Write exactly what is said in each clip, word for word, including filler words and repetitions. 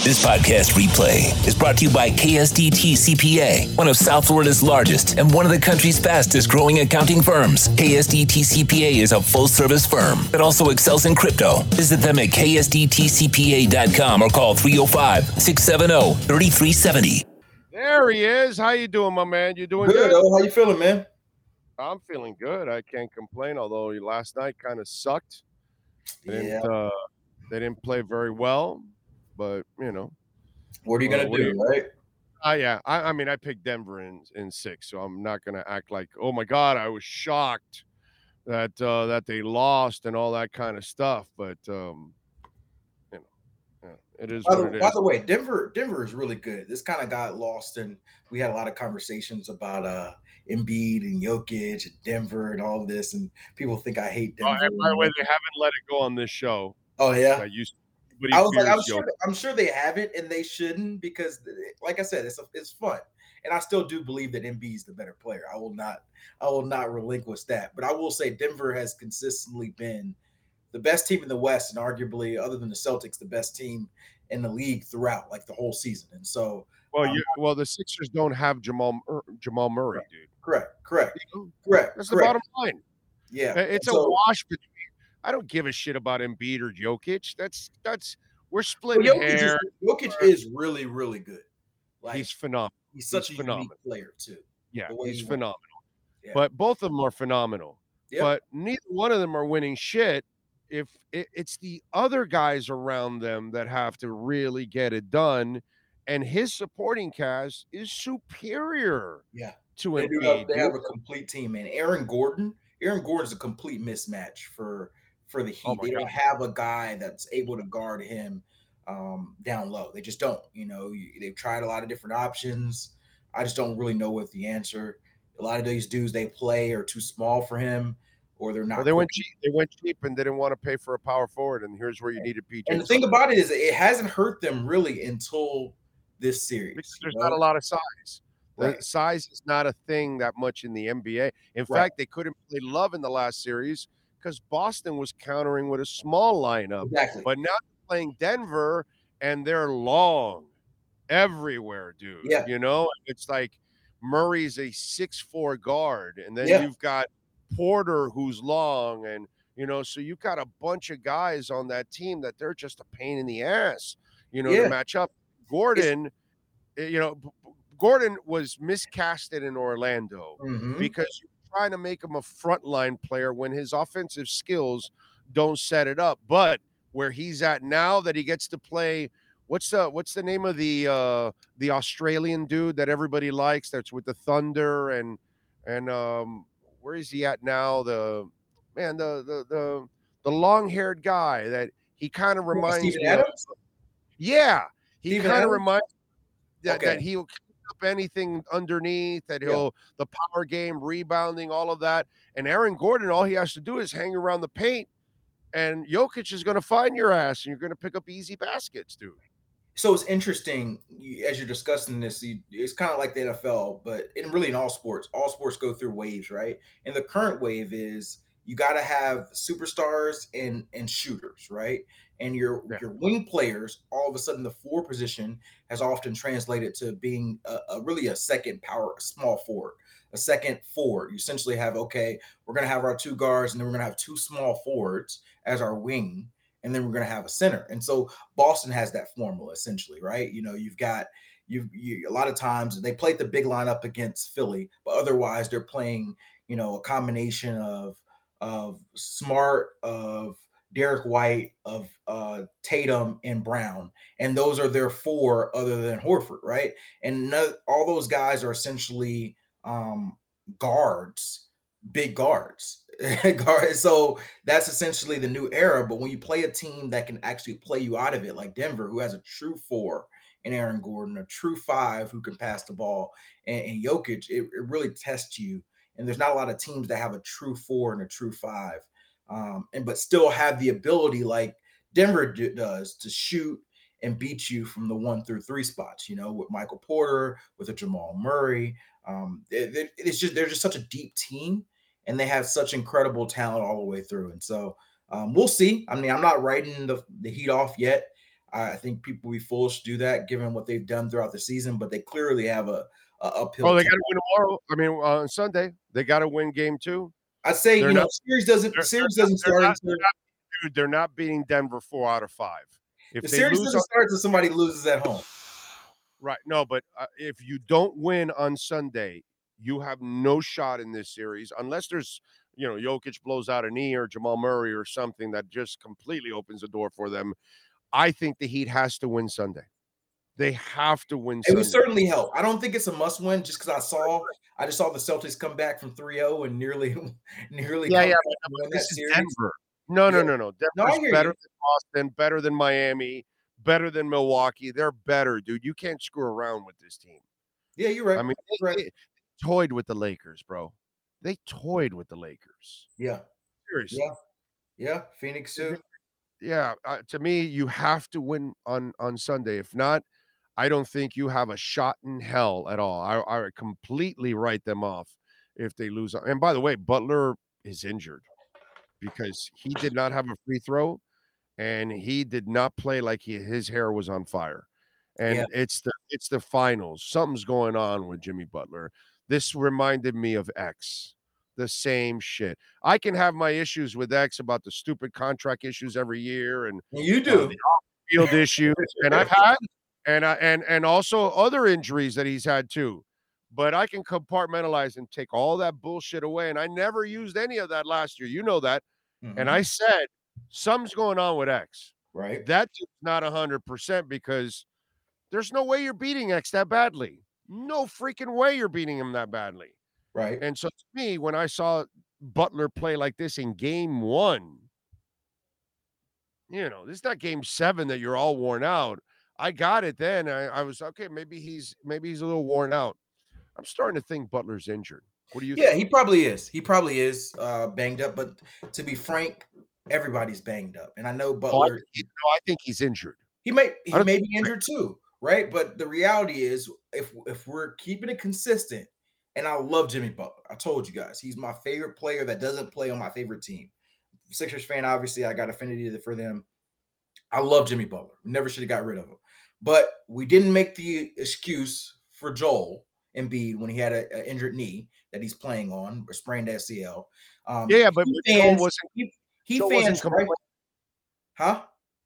This podcast replay is brought to you by K S D T C P A, one of South Florida's largest and one of the country's fastest growing accounting firms. K S D T C P A is a full-service firm that also excels in crypto. Visit them at K S D T C P A dot com or call three oh five, six seven oh, three three seven oh. There he is. How you doing, my man? You doing good? good? Oh, how you feeling, man? I'm feeling good. I can't complain, although last night kind of sucked. They Yeah. Didn't, uh, they didn't play very well, but, you know. What are you well, going to do, you, right? Uh, yeah, I, I mean, I picked Denver in, in six, so I'm not going to act like, oh, my God, I was shocked that uh, that they lost and all that kind of stuff. But, um, you know, yeah, it is by what the, it by is. the way, Denver Denver is really good. This kind of got lost, and we had a lot of conversations about uh, Embiid and Jokic and Denver and all this, and people think I hate Denver. Oh, and by the way, they haven't let it go on this show. Oh, yeah? I used I was like, I'm sure, I'm sure they haven't, and they shouldn't, because, like I said, it's a, it's fun, and I still do believe that Embiid is the better player. I will not, I will not relinquish that. But I will say Denver has consistently been the best team in the West, and arguably, other than the Celtics, the best team in the league throughout, like the whole season. And so, well, um, you, well, the Sixers don't have Jamal Jamal Murray, correct, dude. Correct, correct, correct. That's correct. the bottom line. Yeah, it's so, a wash between. I don't give a shit about Embiid or Jokic. That's that's we're splitting well, Jokic hair. Is, Jokic is really, really good. Like, he's phenomenal. He's such he's a phenomenal. unique player too. Yeah, he's he phenomenal. Yeah. But both of them are phenomenal. Yep. But neither one of them are winning shit. If it, it's the other guys around them that have to really get it done, and his supporting cast is superior. Yeah, to they, Embiid, do have, they have a complete team, man. Aaron Gordon, Aaron Gordon's a complete mismatch for for the Heat. Oh they God. don't have a guy that's able to guard him um, down low. They just don't. You know, you, they've tried a lot of different options. I just don't really know what the answer. A lot of these dudes they play are too small for him, or they're not. Well, they went cheap. They went cheap and didn't want to pay for a power forward. And here's where you need a P J. And the thing about it is, it hasn't hurt them really until this series. Because there's you know? not a lot of size. Right. The size is not a thing that much in the N B A. In Right. fact, they couldn't play Love in the last series because Boston was countering with a small lineup. Exactly. But now they're playing Denver, and they're long everywhere, dude. Yeah. You know, it's like Murray's a six foot four guard, and then Yeah. you've got Porter who's long, and you know, so you've got a bunch of guys on that team that they're just a pain in the ass, you know, Yeah. to match up. Gordon, it's- you know, Gordon was miscasted in Orlando Mhm. because you're trying to make him a frontline player when his offensive skills don't set it up. But where he's at now, that he gets to play, what's the what's the name of the uh, the Australian dude that everybody likes? That's with the Thunder and and um, where is he at now? The man, the the the the long haired guy that he kind of reminds Steven me Adams? of. Yeah, he Steven kind of Adams? reminds that, Okay. that he'll keep up anything underneath, that he'll the power game, rebounding, all of that. And Aaron Gordon, all he has to do is hang around the paint, and Jokic is going to find your ass, and you're going to pick up easy baskets, dude. So it's interesting you- as you're discussing this. You, it's kind of like the N F L, but in really in all sports, all sports go through waves, right? And the current wave is you got to have superstars and and shooters, right? And your Yeah. your wing players, all of a sudden, the four position has often translated to being a, a really a second power, a small forward, a second forward. You essentially have okay, we're gonna have our two guards, and then we're gonna have two small forwards as our wing, and then we're going to have a center. And so Boston has that formula essentially, right? You know, you've got you've you, a lot of times they played the big lineup against Philly, but otherwise they're playing, you know, a combination of of Smart, of Derek White, of uh, Tatum and Brown, and those are their four other than Horford, right? And no, all those guys are essentially um, guards, big guards. So that's essentially the new era. But when you play a team that can actually play you out of it, like Denver, who has a true four in Aaron Gordon, a true five who can pass the ball, and, and Jokic, it, it really tests you. And there's not a lot of teams that have a true four and a true five, um, and but still have the ability like Denver do, does to shoot and beat you from the one through three spots. You know, with Michael Porter, with a Jamal Murray. Um, it, it, it's just they're just such a deep team. And they have such incredible talent all the way through. And so um, we'll see. I mean, I'm not writing the, the Heat off yet. I think people will be foolish to do that given what they've done throughout the season, but they clearly have a, a uphill. Oh, they got task. to win tomorrow. I mean, uh, on Sunday they got to win game two. I'd say They're you know not. series doesn't They're, series they're not, doesn't they're start not, until dude, they're not beating Denver four out of five. If the they series lose, doesn't on, start until somebody loses at home. right? No, but uh, if you don't win on Sunday, you have no shot in this series unless there's, you know, Jokic blows out a knee or Jamal Murray or something that just completely opens the door for them. I think the Heat has to win Sunday. They have to win It Sunday. would certainly help. I don't think it's a must win just because I saw I just saw the Celtics come back from three oh and nearly nearly Yeah, come yeah. back But and win this that is series. Denver. No, no, Yeah. no, no. No, I Denver's hear better you. than Boston, better than Miami, better than Milwaukee. They're better, dude. You can't screw around with this team. Yeah, you're right. I mean, they, You're right. they toyed with the Lakers, bro. They toyed with the Lakers. Yeah. Seriously. Yeah. Yeah. Phoenix too. Yeah. Uh, to me, you have to win on on Sunday. If not, I don't think you have a shot in hell at all. I, I would completely write them off if they lose. And by the way, Butler is injured because he did not have a free throw and he did not play like he, his hair was on fire. And Yeah. it's the it's the finals. Something's going on with Jimmy Butler. This reminded me of X. The same shit. I can have my issues with X about the stupid contract issues every year and You uh, do. the field issues, and I've had, and I and and also other injuries that he's had too. But I can compartmentalize and take all that bullshit away. And I never used any of that last year. You know that. And Mhm. I said something's going on with X. Right. That's not a hundred percent because there's no way you're beating X that badly. No freaking way you're beating him that badly. Right. And so to me, when I saw Butler play like this in game one, you know, this is not game seven that you're all worn out. I got it then. I, I was okay. Maybe he's maybe he's a little worn out. I'm starting to think Butler's injured. What do you Yeah, think? he probably is. He probably is uh, banged up. But to be frank, everybody's banged up. And I know Oh, I, Butler, think he- no, I think he's injured. he may he I don't may think be injured too, right? But the reality is, if if we're keeping it consistent, and I love Jimmy Butler. I told you guys, he's my favorite player that doesn't play on my favorite team. Sixers fan, obviously, I got affinity for them. I love Jimmy Butler. Never should have got rid of him. But we didn't make the excuse for Joel Embiid when he had an injured knee that he's playing on or sprained S C L. Um, Yeah, but, he but Joel fans, wasn't. he, he Joel fans, wasn't right? complaining. Huh?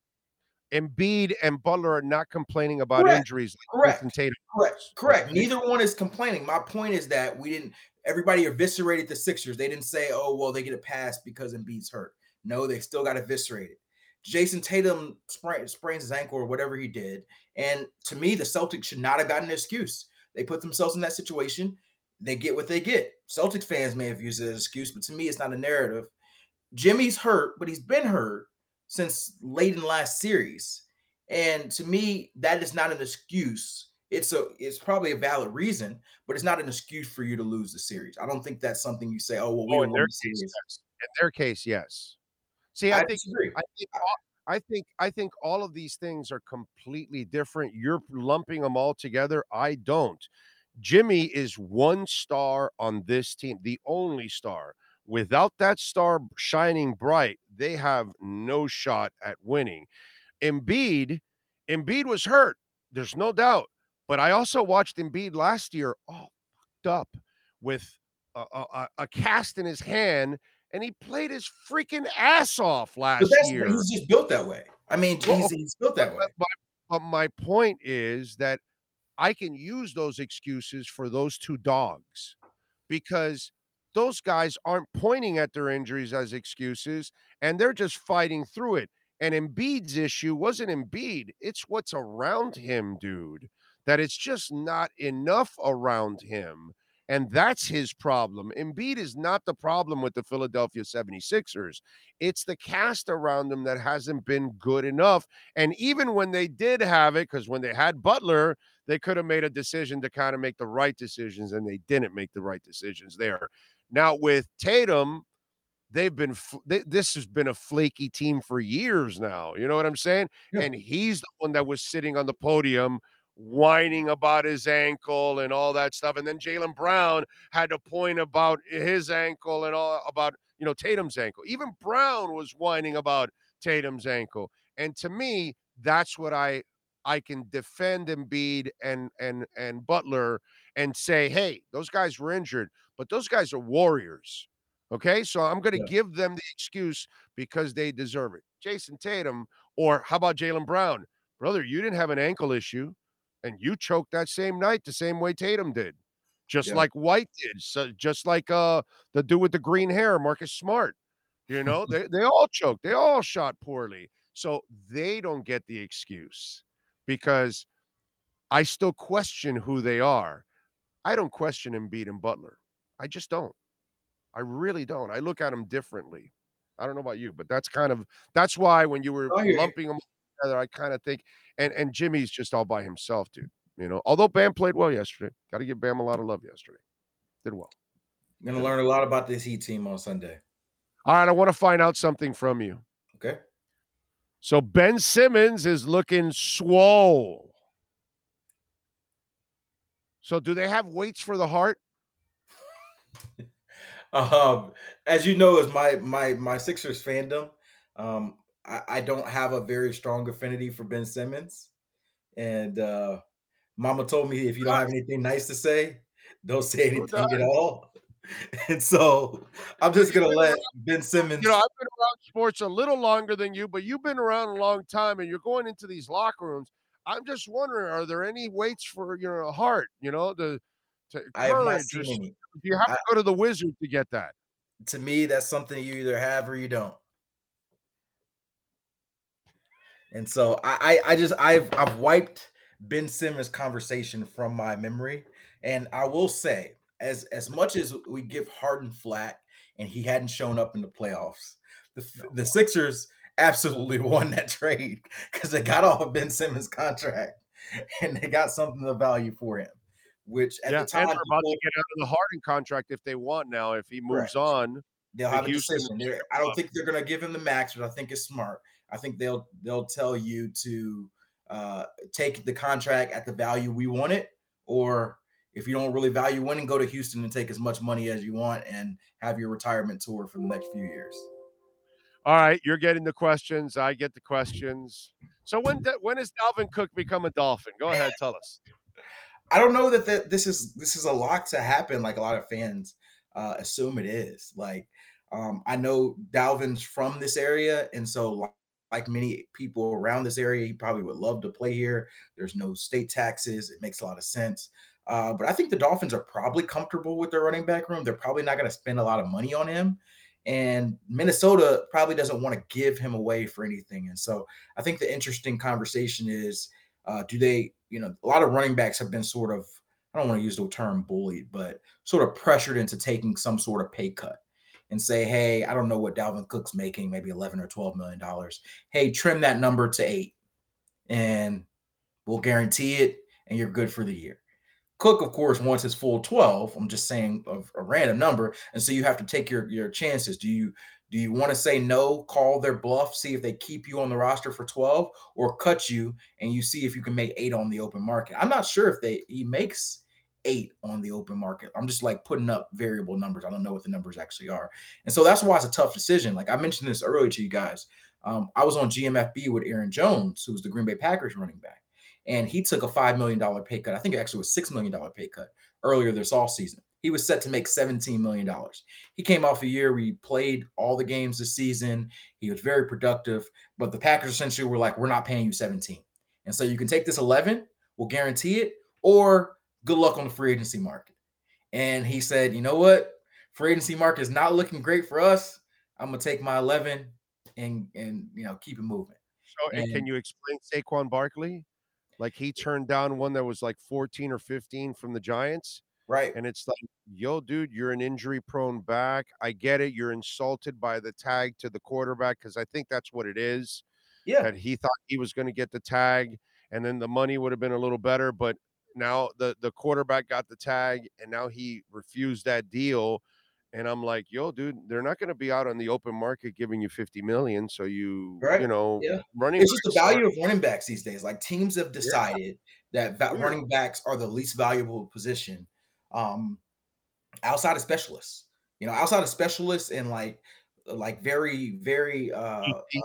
Embiid and Butler are not complaining about Correct. injuries like Correct. Jason Tatum. Correct. Correct. Okay. Neither one is complaining. My point is that we didn't. Everybody eviscerated the Sixers. They didn't say, "Oh, well, they get a pass because Embiid's hurt." No, they still got eviscerated. Jason Tatum sprain, sprains his ankle or whatever he did, and to me, the Celtics should not have gotten an excuse. They put themselves in that situation. They get what they get. Celtics fans may have used it as an excuse, but to me, it's not a narrative. Jimmy's hurt, but he's been hurt since late in last series. And to me, that is not an excuse. It's a it's probably a valid reason, but it's not an excuse for you to lose the series. I don't think that's something you say, oh, well, we Oh, don't in win their the case, series. yes. In their case, yes. See, I I think disagree. I think all, I think I think all of these things are completely different. You're lumping them all together. I don't. Jimmy is one star on this team, the only star. Without that star shining bright, they have no shot at winning. Embiid, Embiid was hurt. There's no doubt. But I also watched Embiid last year all fucked up with a, a, a cast in his hand, and he played his freaking ass off But last that's year. he's just built that way. I mean, Well, he's, he's built that way. But, but, but my point is that I can use those excuses for those two dogs because those guys aren't pointing at their injuries as excuses and they're just fighting through it. And Embiid's issue wasn't Embiid, it's what's around him, dude. That it's just not enough around him. And that's his problem. Embiid is not the problem with the Philadelphia seventy-sixers. It's the cast around him that hasn't been good enough. And even when they did have it, because when they had Butler, they could have made a decision to kind of make the right decisions, and they didn't make the right decisions there. Now with Tatum, they've been they, this has been a flaky team for years now. You know what I'm saying? Yeah. And he's the one that was sitting on the podium whining about his ankle and all that stuff. And then Jaylen Brown had to point about his ankle and all about, you know, Tatum's ankle. Even Brown was whining about Tatum's ankle. And to me, that's what I I can defend Embiid and and and Butler and say, hey, those guys were injured, but those guys are warriors. Okay, so I'm going to Yeah. give them the excuse because they deserve it. Jason Tatum, or how about Jaylen Brown? Brother, you didn't have an ankle issue, and you choked that same night the same way Tatum did, just Yeah. like White did, so just like uh the dude with the green hair, Marcus Smart. You know, they they all choked, they all shot poorly, so they don't get the excuse because I still question who they are. I don't question Embiid and Butler. I just don't. I really don't. I look at them differently. I don't know about you, but that's kind of that's why when you were I hear you. lumping them together, I kind of think and and Jimmy's just all by himself, dude. You know, although Bam played well yesterday. Got to give Bam a lot of love yesterday. Did well. I'm gonna Did learn well. a lot about this Heat team on Sunday. All right, I want to find out something from you. Okay. So Ben Simmons is looking swole. So do they have weights for the heart? Um, as you know, as my my my Sixers fandom, um, I, I don't have a very strong affinity for Ben Simmons. And uh Mama told me if you don't have anything nice to say, don't say Who anything at does? all. And so I'm just You've gonna been let around, Ben you know, Simmons. I've been around sports a little longer than you, but you've been around a long time and you're going into these locker rooms. I'm just wondering, are there any weights for your heart, you know, the to I have not courage or seen s- any. do you have I, to go to the wizard to get that? to me, that's something you either have or you don't. And so I, I, I just I've I've wiped Ben Simmons conversation from my memory. And I will say, as as much as we give Harden flack and he hadn't shown up in the playoffs, the No. the Sixers absolutely won that trade because they got off of Ben Simmons' contract and they got something of value for him, which at Yeah, the and time they're he about to was get out of the Harden contract if they want now. If he moves correct. on They'll to have a Houston, decision. They're, I don't think they're going to give him the max, but I think it's smart. I think they'll they'll tell you to uh, take the contract at the value we want it, or if you don't really value winning, go to Houston and take as much money as you want and have your retirement tour for the next few years. all right, you're getting the questions. I get the questions. So when d- when does Dalvin Cook become a Dolphin? Go ahead, tell us. I don't know that, that this is this is a lot to happen like a lot of fans uh, assume it is. Like um, I know Dalvin's from this area, and so like, like many people around this area, he probably would love to play here. There's no state taxes; it makes a lot of sense. Uh, but I think the Dolphins are probably comfortable with their running back room. They're probably not going to spend a lot of money on him, and Minnesota probably doesn't want to give him away for anything. And so I think the interesting conversation is uh, do they, you know, a lot of running backs have been sort of, I don't want to use the term bullied, but sort of pressured into taking some sort of pay cut and say, hey, I don't know what Dalvin Cook's making, maybe eleven or twelve million dollars. Hey, trim that number to eight and we'll guarantee it and you're good for the year. Cook, of course, wants his full twelve. I'm just saying of a random number. And so you have to take your, your chances. Do you do you want to say no, call their bluff, see if they keep you on the roster for twelve or cut you and you see if you can make eight on the open market? I'm not sure if they he makes eight on the open market. I'm just like putting up variable numbers. I don't know what the numbers actually are. And so that's why it's a tough decision. Like I mentioned this earlier to you guys. Um, I was on G M F B with Aaron Jones, who was the Green Bay Packers running back. And he took a five million dollars pay cut. I think it actually was six million dollars pay cut earlier this offseason. He was set to make seventeen million dollars. He came off a year where he played all the games this season. He was very productive, but the Packers essentially were like, we're not paying you seventeen. And so you can take this eleven, we'll guarantee it, or good luck on the free agency market. And he said, you know what? Free agency market is not looking great for us. I'm going to take my eleven and, and, you know, keep it moving. So, and And can you explain Saquon Barkley? Like he turned down one that was like fourteen or fifteen from the Giants. right. And it's like, yo, dude, you're an injury prone back. I get it. You're insulted by the tag to the quarterback because I think that's what it is. Yeah. That he thought he was going to get the tag and then the money would have been a little better. But now the, the quarterback got the tag and now he refused that deal. And I'm like, yo, dude, they're not going to be out on the open market giving you fifty million. So you, Right. you know, Yeah. running It's just the backs are, value of running backs these days. Like teams have yeah, decided that va- weird. running backs are the least valuable position um, outside of specialists. You know, outside of specialists and like like very very uh, uh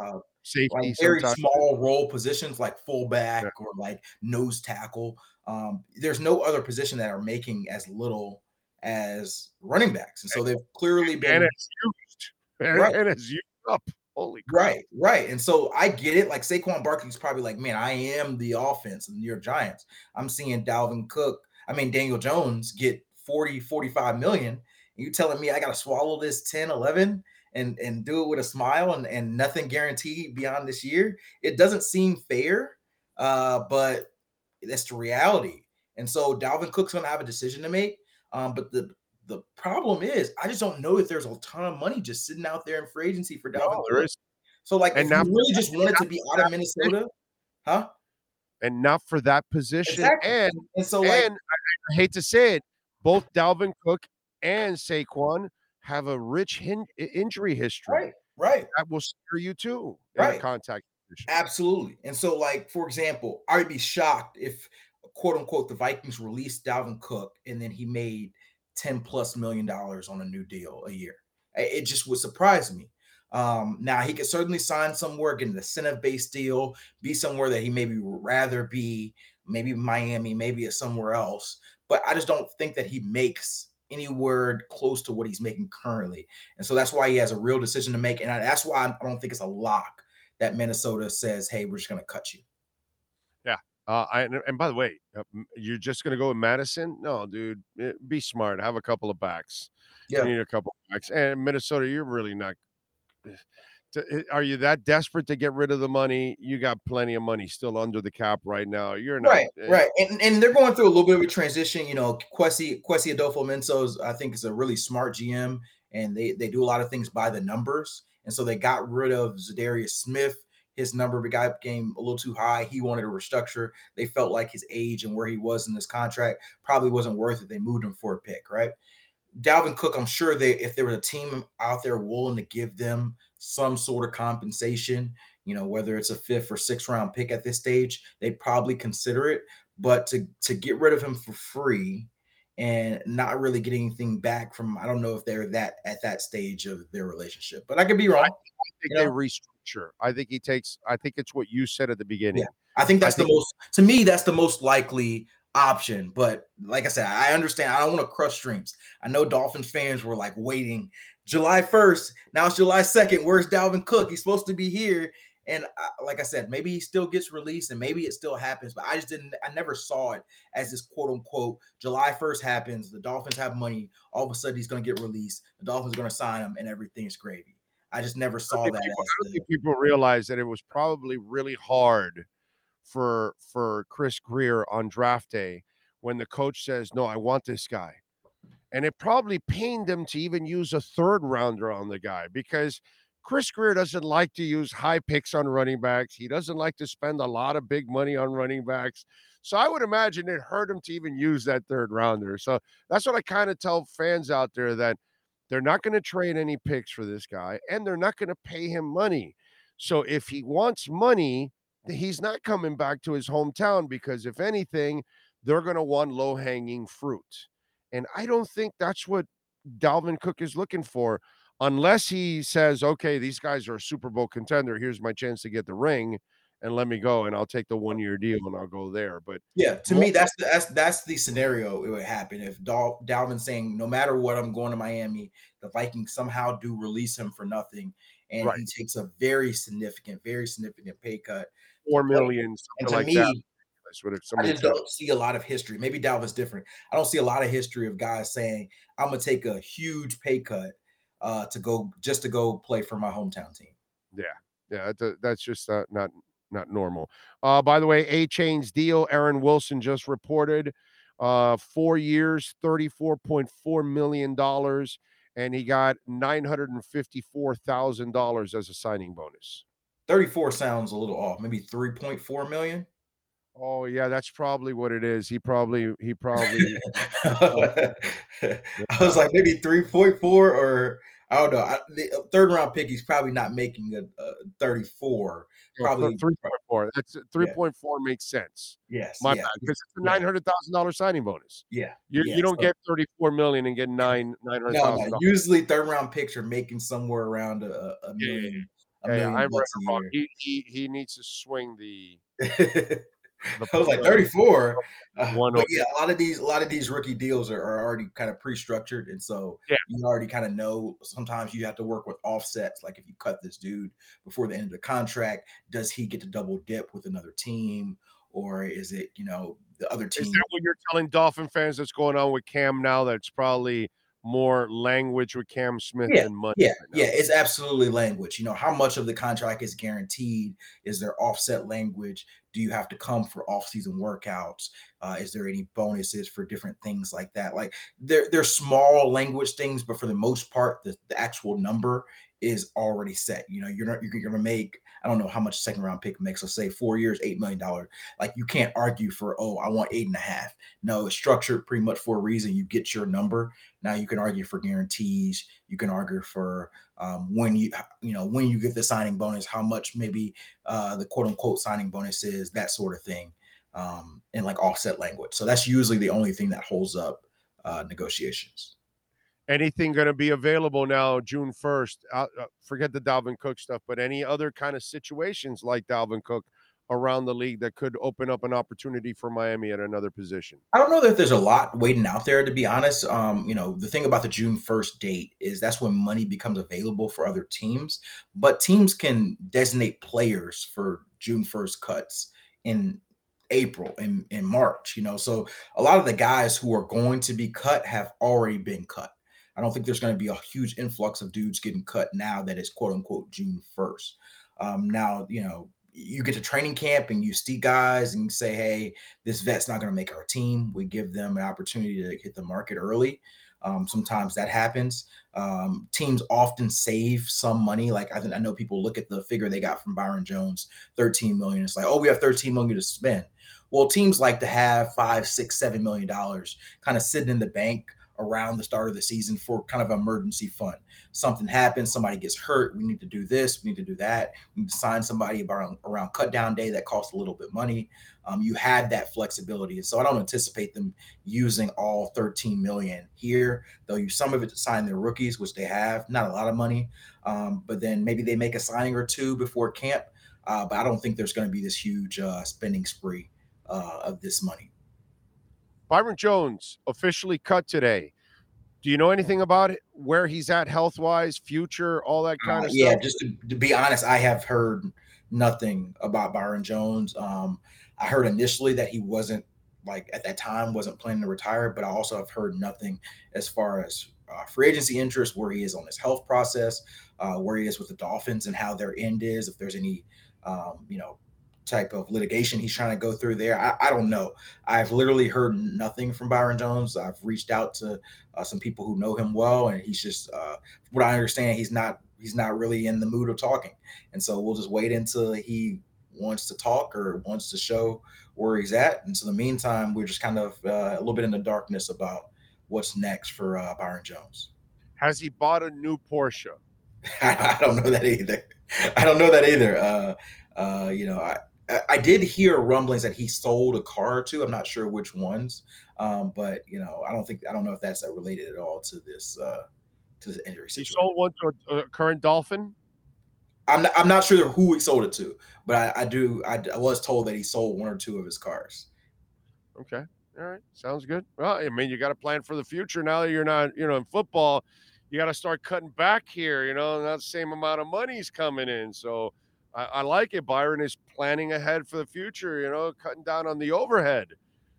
safety very sometimes. small role positions like Yeah. fullback or like nose tackle. Um, there's no other position that are making as little as running backs, and so they've clearly And been it's used. And, right. and it's used up. Holy crap. Right, right. And so I get it. Like Saquon Barkley's probably like, man, I am the offense in the New York Giants. I'm seeing Dalvin Cook, I mean, Daniel Jones get forty, forty-five million. And you telling me I got to swallow this ten, eleven and, and do it with a smile and, and nothing guaranteed beyond this year? It doesn't seem fair, uh, but that's the reality. And so Dalvin Cook's going to have a decision to make. Um, but the the problem is, I just don't know if there's a ton of money just sitting out there in free agency for Dalvin No, Cook. there is. So, like, And if now you for really that, just and wanted not to be for out that of position. Minnesota, huh? And not for that position. Exactly. And And so, like, and I, I hate to say it, both Dalvin Cook and Saquon have a rich hin- i- injury history right, right, that will scare you too in a right. contact position. Absolutely. And so, like, for example, I would be shocked if, quote unquote, the Vikings released Dalvin Cook and then he made ten plus million dollars on a new deal a year. I- It just would surprise me. Um, now he could certainly sign somewhere, get an incentive-based deal, be somewhere that he maybe would rather be, maybe Miami, maybe it's somewhere else. But I just don't think that he makes anywhere close to what he's making currently. And so that's why he has a real decision to make. And I- that's why I don't think it's a lock that Minnesota says, hey, we're just going to cut you. Yeah. Uh, I, and, and by the way, uh, m- you're just going to go with Madison? No, dude. eh, Be smart. Have a couple of backs. You Yeah. need a couple of backs. And Minnesota, you're really not. To, eh, are you that desperate to get rid of the money? You got plenty of money still under the cap right now. You're not. Right, eh, right. And, and they're going through a little bit of a transition. You know, Kwesi, Kwesi Adolfo Mensos, I think, is a really smart G M, and they, they do a lot of things by the numbers. And so they got rid of Zadarius Smith. His number became a little too high. He wanted to restructure. They felt like his age and where he was in this contract probably wasn't worth it. They moved him for a pick, right? Dalvin Cook, I'm sure they, if there was a team out there willing to give them some sort of compensation, you know, whether it's a fifth or sixth round pick at this stage, they'd probably consider it. But to to get rid of him for free and not really get anything back from, I don't know if they're that at that stage of their relationship. But I could be wrong. I think You they know? restructure. I think he takes. I think it's what you said at the beginning. Yeah, I think I that's think the most, to me, that's the most likely option. But like I said, I understand. I don't want to crush dreams. I know Dolphins fans were like waiting July first. Now it's July second. Where's Dalvin Cook? He's supposed to be here. And I, like I said, maybe he still gets released and maybe it still happens. But I just didn't, I never saw it as this quote unquote July first happens. The Dolphins have money. All of a sudden he's going to get released. The Dolphins are going to sign him and everything's gravy. I just never I saw think that. people, As I don't the, think people realize that it was probably really hard for for Chris Greer on draft day when the coach says, "No, I want this guy," and it probably pained him to even use a third rounder on the guy because Chris Greer doesn't like to use high picks on running backs. He doesn't like to spend a lot of big money on running backs. So I would imagine it hurt him to even use that third rounder. So that's what I kind of tell fans out there, that they're not going to trade any picks for this guy and they're not going to pay him money. So if he wants money, he's not coming back to his hometown because if anything, they're going to want low-hanging fruit. And I don't think that's what Dalvin Cook is looking for, unless he says, okay, these guys are a Super Bowl contender. Here's my chance to get the ring and let me go and I'll take the one year deal and I'll go there. But yeah, to more, me, that's the, that's that's the scenario it would happen if Dal, Dalvin saying, no matter what, I'm going to Miami. The Vikings somehow do release him for nothing, and right. he takes a very significant, very significant pay cut. Four million, And something to like me, that. That's what if I somebody just said. don't see a lot of history. Maybe Dalvin's different. I don't see a lot of history of guys saying, I'm gonna take a huge pay cut uh, to go just to go play for my hometown team. Yeah, yeah, that- that's just uh, not not normal. Uh, by the way, A-Chain's deal, Aaron Wilson just reported, uh, four years, thirty-four point four million dollars, and he got nine hundred fifty-four thousand dollars as a signing bonus. thirty-four sounds a little off. Maybe three point four million. Oh yeah, that's probably what it is. He probably he probably I was like maybe three point four or I don't know. I, the third round pick, he's probably not making a, a thirty-four. Probably three point four. That's three point four makes sense. Yes, My yeah, bad, because it's a yeah. nine hundred thousand dollar signing bonus. Yeah, You yeah, you don't so- get thirty-four million and get nine nine hundred No, thousand no. dollars. Usually third round picks are making somewhere around a, a Yeah, yeah, million, a Yeah, yeah, I million read bucks it a wrong. year. He he he needs to swing the the I was like the thirty-four. Uh, one but oh yeah, a lot of these a lot of these rookie deals are, are already kind of pre-structured. And so yeah. you already kind of know sometimes you have to work with offsets. Like if you cut this dude before the end of the contract, does he get to double dip with another team? Or is it, you know, the other Is team? that what you're telling Dolphin fans that's going on with Cam now? That's probably more language with Cam Smith Yeah, than money yeah, right now. yeah. It's absolutely language. You know, how much of the contract is guaranteed? Is there offset language? Do you have to come for off-season workouts? Uh, is there any bonuses for different things like that? Like they're they're small language things, but for the most part, the, the actual number is already set. You know, you're not you're gonna make, I don't know how much a second round pick makes. Let's say four years, eight million dollars. Like you can't argue for, oh, I want eight and a half. No, it's structured pretty much for a reason. You get your number. Now you can argue for guarantees. You can argue for um, when you you know when you get the signing bonus, how much maybe uh, the quote unquote signing bonus is, that sort of thing, um, in like offset language. So that's usually the only thing that holds up uh, negotiations. Anything going to be available now June first? Uh, uh, forget the Dalvin Cook stuff, but any other kind of situations like Dalvin Cook around the league that could open up an opportunity for Miami at another position? I don't know that there's a lot waiting out there, to be honest. Um, you know, the thing about the June first date is that's when money becomes available for other teams, but teams can designate players for June first cuts in April and in March, you know. So a lot of the guys who are going to be cut have already been cut. I don't think there's going to be a huge influx of dudes getting cut now that it's quote unquote June first. Um, now, you know, you get to training camp and you see guys and you say, hey, this vet's not going to make our team. We give them an opportunity to hit the market early. Um, sometimes that happens. Um, teams often save some money. Like I, I know people look at the figure they got from Byron Jones, thirteen million. It's like, oh, we have thirteen million to spend. Well, teams like to have five, six, seven million dollars kind of sitting in the bank around the start of the season for kind of emergency fund. Something happens, somebody gets hurt, we need to do this, we need to do that, we need to sign somebody around, around cut down day that costs a little bit of money. Um, you had that flexibility. And so I don't anticipate them using all thirteen million here. They'll use some of it to sign their rookies, which they have, not a lot of money. Um, but then maybe they make a signing or two before camp. Uh, but I don't think there's going to be this huge uh, spending spree uh, of this money. Byron Jones officially cut today. Do you know anything about it? Where he's at health wise, future, all that kind Uh, of yeah, stuff? just to, to be honest, I have heard nothing about Byron Jones. Um, I heard initially that he wasn't, like at that time wasn't planning to retire, but I also have heard nothing as far as uh, free agency interest, where he is on his health process, uh, where he is with the Dolphins, and how their end is. If there's any, um, you know, type of litigation he's trying to go through there. I, I don't know. I've literally heard nothing from Byron Jones. I've reached out to uh, some people who know him well, and he's just, uh, what I understand, he's not he's not really in the mood of talking. And so we'll just wait until he wants to talk or wants to show where he's at. And so in the meantime, we're just kind of uh, a little bit in the darkness about what's next for uh, Byron Jones. Has he bought a new Porsche? I don't know that either. I don't know that either. Uh, uh, you know, I, I did hear rumblings that he sold a car or two. I'm not sure which ones, um, but you know, I don't think I don't know if that's related at all to this uh, to the injury He situation. sold one to a, a current Dolphin. I'm not, I'm not sure who he sold it to, but I, I do. I, I was told that he sold one or two of his cars. Okay, all right, sounds good. Well, I mean, you got to plan for the future now that you're not, you know, in football. You got to start cutting back here. You know, not the same amount of money's coming in, so. I, I like it. Byron is planning ahead for the future, you know, cutting down on the overhead.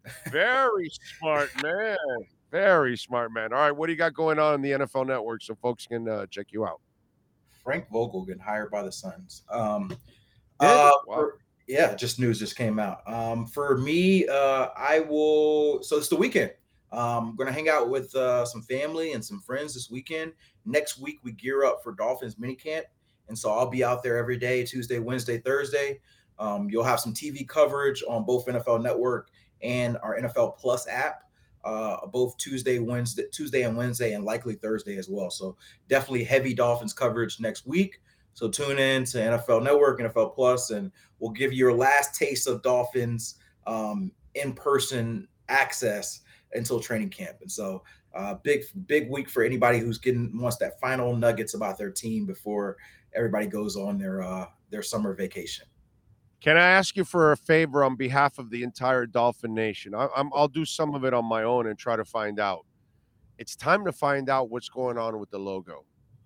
Very smart man. Very smart man. All right, what do you got going on in the N F L Network so folks can uh, check you out? Frank Vogel getting hired by the Suns. Um, uh, wow. for, yeah, just news just came out. Um, for me, uh, I will. So it's the weekend. Um, I'm going to hang out with uh, some family and some friends this weekend. Next week, we gear up for Dolphins minicamp. And so I'll be out there every day, Tuesday, Wednesday, Thursday. Um, you'll have some T V coverage on both N F L Network and our N F L Plus app, uh, both Tuesday, Wednesday, Tuesday and Wednesday, and likely Thursday as well. So definitely heavy Dolphins coverage next week. So tune in to N F L Network, N F L Plus, and we'll give you your last taste of Dolphins um, in-person access until training camp. And so uh, big, big week for anybody who's getting wants that final nuggets about their team before everybody goes on their uh, their summer vacation. Can I ask you for a favor on behalf of the entire Dolphin Nation? I, I'm, I'll do some of it on my own and try to find out. It's time to find out what's going on with the logo.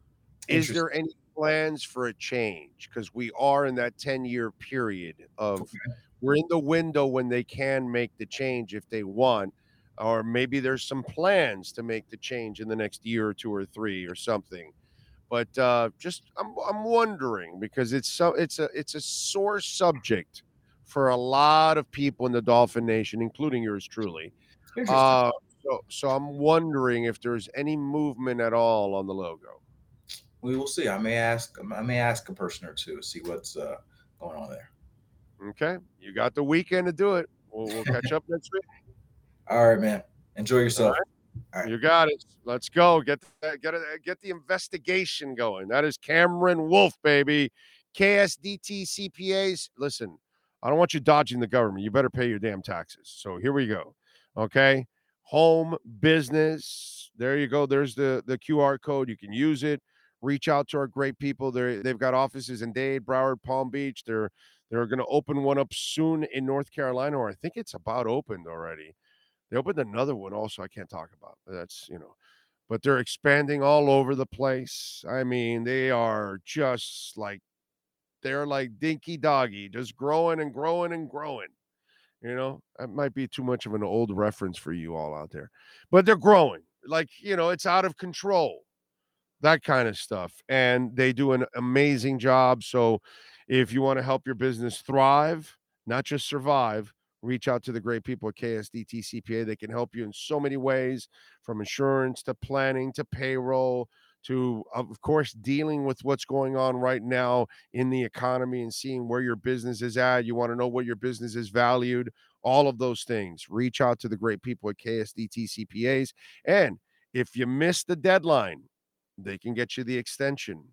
Is there any plans for a change? Because we are in that ten-year period of okay. we're in the window when they can make the change if they want, or maybe there's some plans to make the change in the next year or two or three or something. But uh, just I'm I'm wondering because it's so it's a it's a sore subject for a lot of people in the Dolphin Nation, including yours truly. Uh, so so I'm wondering if there's any movement at all on the logo. We will see. I may ask I may ask a person or two to see what's uh, going on there. Okay, you got the weekend to do it. We'll, we'll catch up next week. All right, man. Enjoy yourself. All right. You got it. Let's go. Get the, get it. Get the investigation going. That is Cameron Wolfe, baby. K S D T C P As. Listen, I don't want you dodging the government. You better pay your damn taxes. So here we go. Okay. Home business. There you go. There's the, the Q R code. You can use it. Reach out to our great people. They they've got offices in Dade, Broward, Palm Beach. They're they're going to open one up soon in North Carolina, or I think it's about opened already. They opened another one also I can't talk about. That's, you know, but they're expanding all over the place. I mean, they are just like, they're like dinky doggy, just growing and growing and growing. You know, that might be too much of an old reference for you all out there, but they're growing. Like, you know, it's out of control, that kind of stuff. And they do an amazing job. So if you want to help your business thrive, not just survive, reach out to the great people at K S D T C P A. They can help you in so many ways, from insurance to planning to payroll to, of course, dealing with what's going on right now in the economy and seeing where your business is at. You want to know what your business is valued, all of those things. Reach out to the great people at K S D T C P As. And if you miss the deadline, they can get you the extension.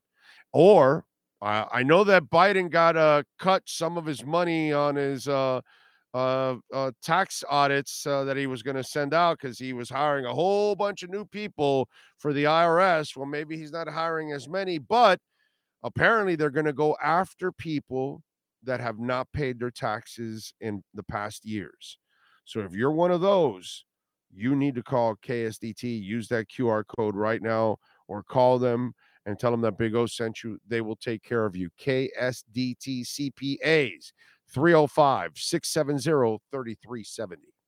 Or uh, I know that Biden got to uh, cut some of his money on his uh, Uh, uh, tax audits uh, that he was going to send out because he was hiring a whole bunch of new people for the I R S. Well, maybe he's not hiring as many, but apparently they're going to go after people that have not paid their taxes in the past years. So if you're one of those, you need to call K S D T, use that Q R code right now, or call them and tell them that Big O sent you. They will take care of you. K S D T C P As. three oh five, six seven zero, three three seven oh.